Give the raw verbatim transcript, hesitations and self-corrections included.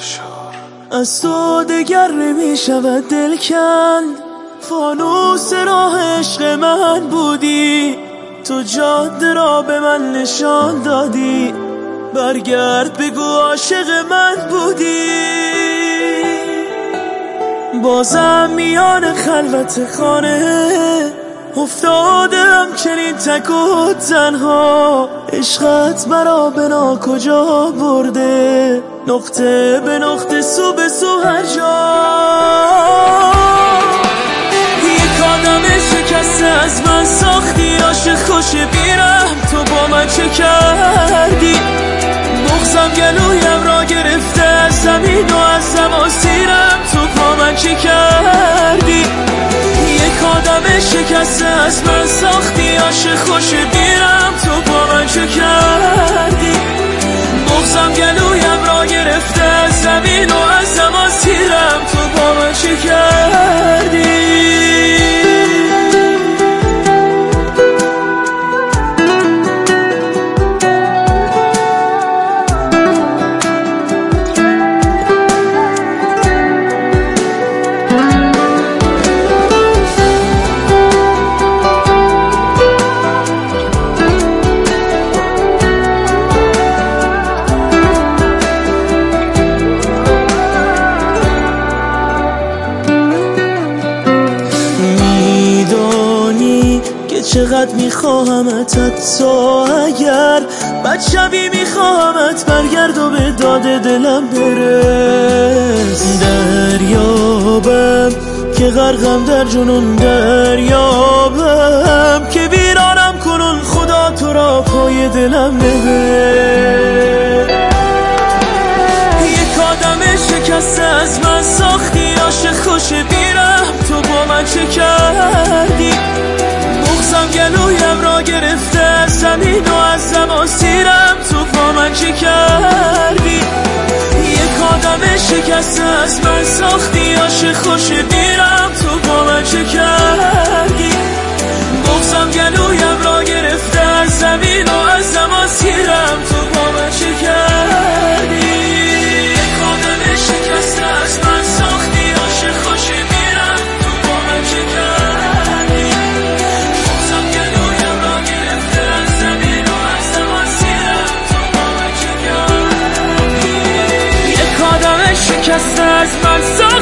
از تو دگر نمی شود دل کند، فانوس راه عشق من بودی، تو جاده را به من نشان دادی، برگرد بگو عاشق من بودی. بازم میان خلوت خانه افتادم چنین تک و تنها، عشقت مرا به نا کجا برده، نقطه به نقطه سو به سو هر جا. یک آدم شکسته از من ساختی، عاشق خوش بیرم تو با من چه کردی، بغضم گلویم را گرفته از زمین و از زماسیرم تو با من چه کردی. یک آدم شکسته از من ساختی، عاشق خوش بیرم تو با من چه کردی، بغضم گلویم را گرفته از زمین و از زماسیرم تو با من چه کردی. چقدر میخواهمت، حتی اگر بد شبی میخواهمت، برگرد و به داد دلم برس. دریابم که غرقم در جنون، دریابم که ویرانم کنون، خدا تو را پای دلم نبر. یک آدم شکسته از من ساختی، عاشق خوش بیرم تو با من چه کردی، بغضم گلویم را گرفته از زمین و از زماسیرم تو با من چه کردی. یک آدم شکسته از من ساختی، عاشق خوش بیرم تو با من چه کردی، بغضم گلویم را گرفته از زمین و از زماسیرم تو با من چه کردی. یک آدم شکسته از من ساختی، عاشق خوش بیرم تو با من چه کردی، بغضم گلویم را گرفته از زمین و از زماسیرم تو با من چه کردی. یک آدم شکسته از من ساختی